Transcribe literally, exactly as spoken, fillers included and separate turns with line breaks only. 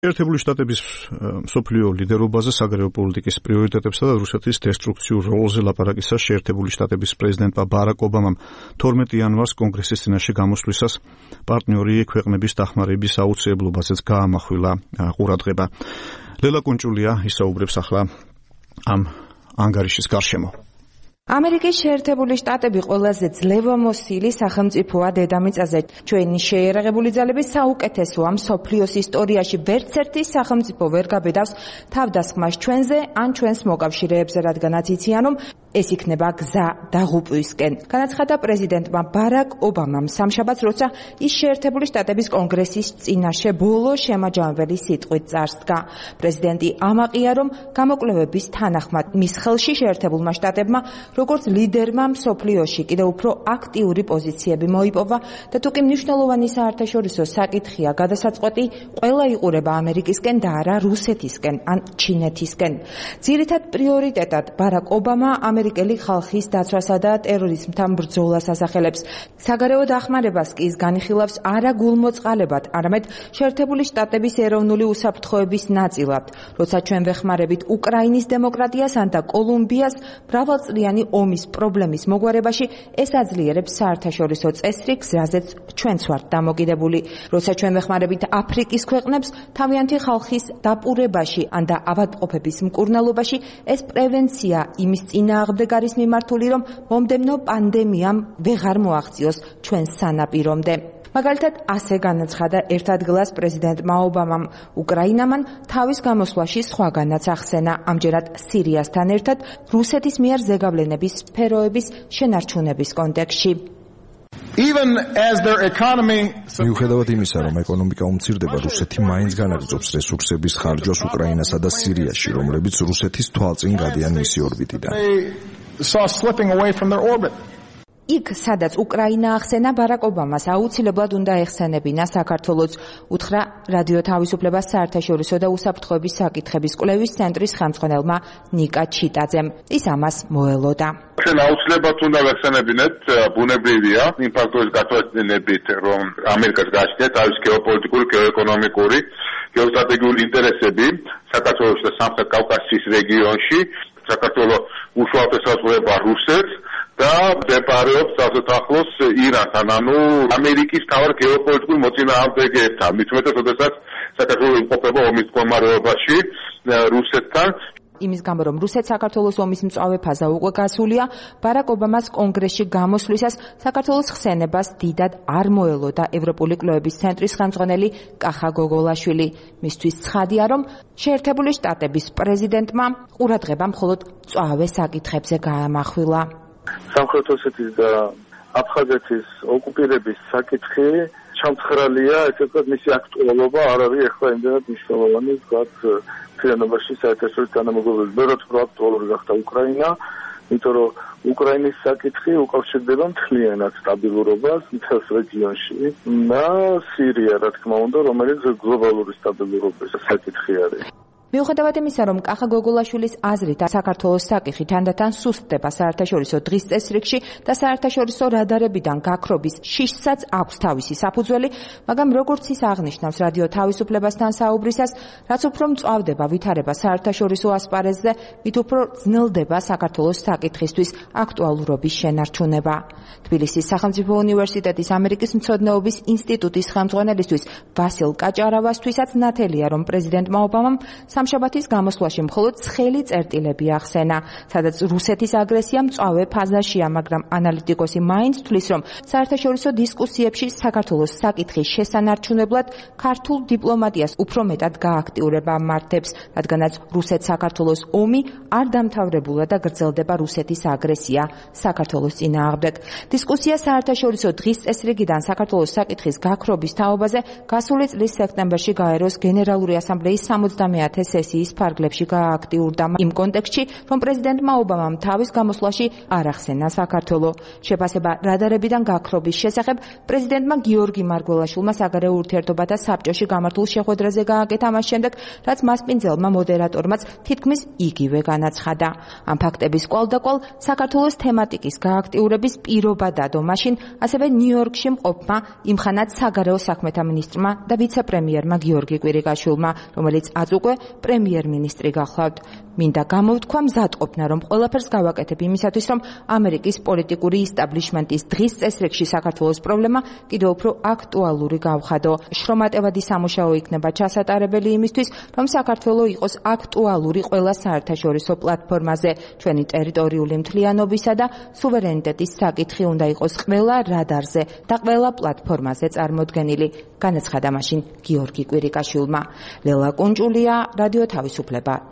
ერთებული შტატების მსოფლიო ლიდერობაზე საგარეო პოლიტიკის პრიორიტეტებსა და რუსეთის დესტრუქციურ როლზე ლაპარაკისას შეერთებული შტატების პრეზიდენტმა ბარაკ ობამამ თორმეტი იანვარს კონგრესის წინაშე გამოსვლისას პარტნიორი ქვეყნების დახმარების აუცილებლობაზეც გაამახვილა ყურადღება. ლელა კუნჭულია ისაუბრებს ახლა ამ ანგარიშის გარშემო.
ამერიკის შეერთებული შტატები ყველაზე ძლევამოსილი სახელმწიფოა დედამიწაზე. ჩვენი შეიარაღებული ძალები საუკეთესოა მსოფლიოს ისტორიაში. ვერც ერთი სახელმწიფო ვერ გაბედავს თავდასხმას ჩვენზე ან ჩვენს მოკავშირეებზე, რადგანაც იციან, რომ ეს იქნება გზა დაღუპვისკენ. განაცხადა პრეზიდენტმა ბარაკ ობამამ სამშაბათს, როცა ის შეერთებული შტატების კონგრესის წინაშე ბოლო შემაჯამებელი სიტყვით წარსდგა. პრეზიდენტი ამაყია, რომ გამოკვლევების თანახმად მის ხელში შეერთებულმა შტატებმა როგორც ლიდერმა მსოფლიოში კიდევ უფრო აქტიური პოზიციები მოიპოვა და თუკი მნიშვნელოვანი საერთაშორისო საკითხია გადასაწყვეტი, ყველა იყურება ამერიკისკენ და არა რუსეთისკენ ან ჩინეთისკენ. ძირითად პრიორიტეტად ბარაკ ობამა ამერიკელი ხალხის დაცვასა და ტერორიზმთან ბრძოლას ასახელებს. საგარეო დახმარებას კი ის განიხილავს არა გულმოწყალებად, არამედ შეერთებული შტატების ეროვნული უსაფრთხოების ნაწილად. როცა ჩვენ ვეხმარებით უკრაინის დემოკრატიას ან და კოლუმბიას მრავალწლიანი ომის პრობლემის მოგვარებაში, ეს აძლიერებს საერთაშორისო წესრიგს, რაზეც ჩვენც ვართ დამოკიდებული. როცა ჩვენ ვეხმარებით აფრიკის ქვეყნებს თავიანთი ხალხის დაპურებაში ან და ავადმყოფების მკურნალობაში, ეს პრევენცია იმის წინააღმდეგ არის მიმართული, რომ მომდევნო პანდემიამ ვეღარ მოაღწიოს ჩვენს სანაპირომდე. მაგალითად, ასე განაცხადა ერთადღილას პრეზიდენტმა ობამამ. უკრაინამ თავის გამოსვლაში სხვაგანაც ახსენა, ამჯერად სირიასთან ერთად რუსეთის მიერ ზეგავლენების სფეროების შენარჩუნების კონტექსტში.
მიუხედავად იმისა, რომ ეკონომიკა უმცირდება, რუსეთი მაინც განაგრძობს რესურსების ხარჯვას უკრაინასა და სირიაში, რომლებიც რუსეთის თვალწინ გადიან მისი ორბიტიდან.
იქ, სადაც უკრაინა ახსენა, ბარაკ ობამას აუცილებლად უნდა ეხსენებინა საქართველოს, უთხრა რადიო თავისუფლებას საერთაშორისო და უსაფრთხოების საკითხების კვლევის ცენტრის ხელმძღვანელმა ნიკა ჩიტაძემ. ის ამას მოელოდა.
ჩვენ აუცილებლად უნდა ვეხსენებინეთ, ბუნებრივია იმ ფაქტორის გათვალისწინებით, რომ ამერიკას გააჩნია თავის გეოპოლიტიკური, გეოეკონომიკური, გეოსტრატეგიული ინტერესები საქართველოს და სამხრეთ კავკასიის რეგიონში. საქართველო უშუალოდ ესაზღვრება რუსეთს და მდებარეობს ასეთ ახლოს ირანთან, ანუ ამერიკის თავარ გეოპოლიტიკურ მოწინააღმდეგეებთან. მით უმეტეს, როდესაც საქართველო იმყოფება ომის მდგომარეობაში რუსეთთან.
იმის გამო, რომ რუსეთ საქართველოს ომის მწვავე ფაზა უკვე გასულია, ბარაკ ობამას კონგრესში გამოსვლისას საქართველოს ხსენებას დიდად არ მოელოდა ევროპული კვლევების ცენტრის ხელმძღვანელი კახა გოგოლაშვილი. მისთვის ცხადია, რომ შეერთებული შტატების პრეზიდენტმა ყურადღება მხოლოდ მწვავე საკითხებზე გაამახვილა.
სამხრეთ ოსეთის და აფხაზეთის ოკუპირების საკითხი ჩამცხრალია, ესეც მისი აქტუალობა არ არის ახლა იმდენად მნიშვნელოვანი, რაც ფინანსებში საერთაშორისო თანამეგობრობის ბევრად უფრო აქტუალური გახდა უკრაინა, იმიტომ რომ უკრაინის საკითხი უკავშირდება მთლიანად სტაბილურობას მთელს რეგიონში და სირია, რა თქმა უნდა, რომელიც გლობალური სტაბილურობის საკითხი არის.
მიუხედავად იმისა, რომ კახა გოგოლაშვილის აზრით საქართველოს საკითხი თანდათან სუსტდება საერთაშორისო დღის წესრიგში და საერთაშორისო რადარებიდან გაქრობის შიშსაც აქვს თავისი საფუძველი, მაგრამ როგორც ის აღნიშნავს რადიო თავისუფლებასთან საუბრისას, რაც უფრო მწვავდება ვითარება საერთაშორისო ასპარეზზე, მით უფრო ძნელდება საქართველოს საკითხისთვის აქტუალურობის შენარჩუნება. თბილისის სახელმწიფო უნივერსიტეტის ამერიკის მცოდნეობის ინსტიტუტის ხელმძღვანელისთვის ვასილ კაჭარავასთვისაც ნათელია, რომ პრეზიდენტმა ობამამ სამშაბათის გამოსვლაში მხოლოდ ცხელი წერტილები ახსენა, სადაც რუსეთის აგრესია მწვავე ფაზაშია, მაგრამ ანალიტიკოსი მაინც თვლის, რომ საერთაშორისო დისკუსიებში საქართველოს საკითხის შესანარჩუნებლად ქართულ დიპლომატიას უფრო მეტად გააქტიურება მართებს, რადგანაც რუსეთ-საქართველოს ომი არ დამთავრებულა და გრძელდება რუსეთის აგრესია საქართველოს წინააღმდეგ. დისკუსია საერთაშორისო დღის წესრიგიდან საქართველოს საკითხის გაქრობის თაობაზე გასული წლის სექტემბერში გაეროს გენერალური ასამბლეის სამოცდამეათე სესიის ფარგლებში გააქტიურდა იმ კონტექსტში, რომ პრეზიდენტმა ობამამ თავის გამოსვლაში არ ახსენა საქართველო. შეფასება რადარებიდან გაქრობის შესახებ პრეზიდენტმა გიორგი მარგველაშვილმა საგარეო ურთიერთობათა საბჭოში გამართულ შეხვედრაზე გააკეთა ამას შემდეგ, რაც მასპინძელმა მოდერატორმაც თითქმის იგივე განაცხადა. ამ ფაქტების კვალდაკვალ საქართველოს თემატიკის გააქტიურების პირობა დადო მაშინ, ასევე ნიუ-იორკში მყოფმა იმხანად საგარეო საქმეთა მინისტრმა და ვიცე-პრემიერმა გიორგი კვირიკაშვილმა, რომელიც აწ უკვე პრემიერ-მინისტრი გახლავთ. მინდა გამოვთქვა მზადყოფნა, რომ ყველაფერს გავაკეთებ იმისათვის, რომ ამერიკის პოლიტიკური ისტაბლიშმენტის დღის წესრიგში საქართველოს პრობლემა კიდევ უფრო აქტუალური გავხადო. შრომატევადი სამუშაო იქნება ჩასატარებელი იმისთვის, რომ საქართველო იყოს აქტუალური ყველა საერთაშორისო პლატფორმაზე. ჩვენი ტერიტორიული მთლიანობისა და სუვერენიტეტის საკითხი უნდა იყოს ყველა რადარზე და ყველა პლატფორმაზე წარმოდგენილი, განაცხადა მაშინ გიორგი კვირიკაშვილმა. ლელა კუნჭულია, რადიო თავისუფლება.